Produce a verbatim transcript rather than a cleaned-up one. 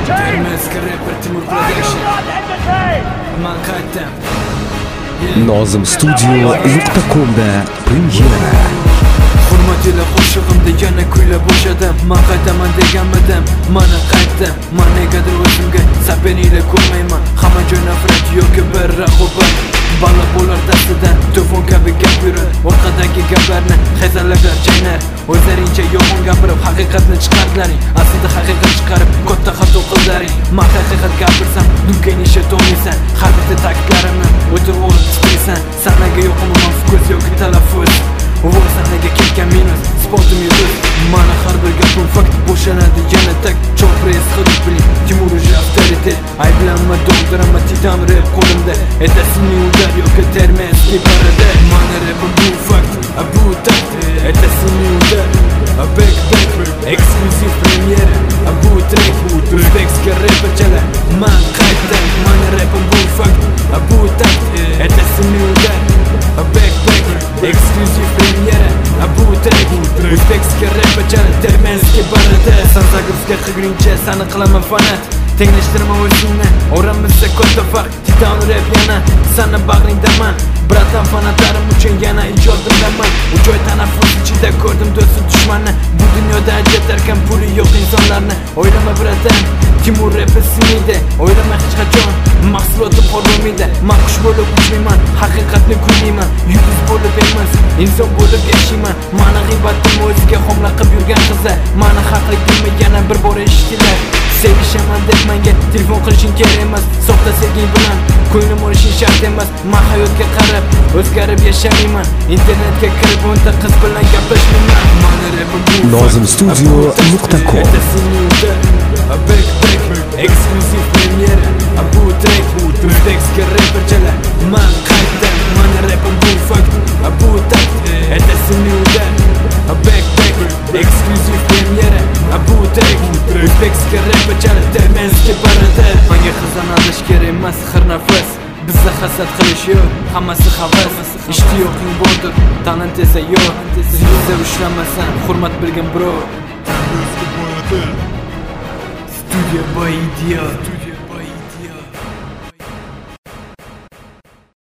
Termizga rapper Timur Production. Man qaytdim. Nozim studio nuqta com'da premyera. Hurmatli qo'shig'imda yana kuylab bo'shadim. Men qaytaman deganmidim, mana qaytdim. Men negadir o'zimga sapeniyla ko'rmayman. Hamma joy nafrat yoki bir raqobat. Bala bo'lar dastidan to'fon kabi gap yurar. Orqadagi gaplarni xazalarlar chaynar. O'zlaringcha yolg'on gapirib haqiqatni chiqardilaring. Aslida haqiqat chiqarib katta xato qildilaring. Men haqiqat gapirsam, dunkaynishga to'ysan. Har bitta ta'kidlarimni o'tib olib chiqasan. Sanaga yo'qman fokus yoki talaffuz. Voy sanaga ketgan minus, sportim yuruz. Mana har bir gapim fakt bo'shanadi yana tak. Cho'pres qilib biling, Timur уже авторитет. Ayblanma, do'ldirama titan rap qo'limda. Etasini udar yoki termizga boradi. Mana rapim bu fakt, a bu takt. Etasini udar, a back back. Eksklyuziv premyera, a bu track. O'zbekiston rapperchalar, man qaytdim. Mana rapim bu fakt, a bu takt. Etasini udar, a back back. Eksklyuziv premyera, a bu track. O'zbekiston rapperchalar termizga boradi. Sanzagirga qilguncha sani qilaman fanat. Tenglashtirma o'zingni, o'ramizda katta farq. Titan rap yana sana bag'ringdaman. Bratan fanatlarim uchun yana ijodimdaman. Uch oy tanaffus ichida ko'rdim do'st dushmanni. Bu dunyoda ajratarkan puli yo'q insonlarni. O'ylama bratan, Timur rapi siniydi. O'ylama hech qachon, mahsulotim qolmaydi. Men qush bo'lib uchmayman, haqiqatni kuylayman. Yulduz bo'lib emas, inson bo'lib yashayman. Mani g'iybatim o'ziga xomlaqib yurgan qizlar. Mani haqligimni yana bir bor eshitdilar. Sevishaman deb menga telefon qilishing kerak emas. Soxta sevging bilan ko'nglim olishing shart emas. Men hayotga qarab o'zgarib yashayman. Internetga kirib o'nta qiz bilan gaplashmayman. Mana rapim bu Nozim studio nuqta com. Eksklyuziv premyera, a bu track. O'zbekiston rapperchalar, men qaytdim. Mana rapim bu fakt, a bu takt. Etasini udar, a back back. Eksklyuziv premyera, a bu track. O'zbekiston rapperchalar termizga boradi. Menga xizanalish kerak emas har nafas. Bizda hasad qilish yo'q, hammasi havas. Ishtiyoqing bordir, talent esa yo'q. Sizda ushlamasan, hurmat bilgin bro. Studio boy idiot.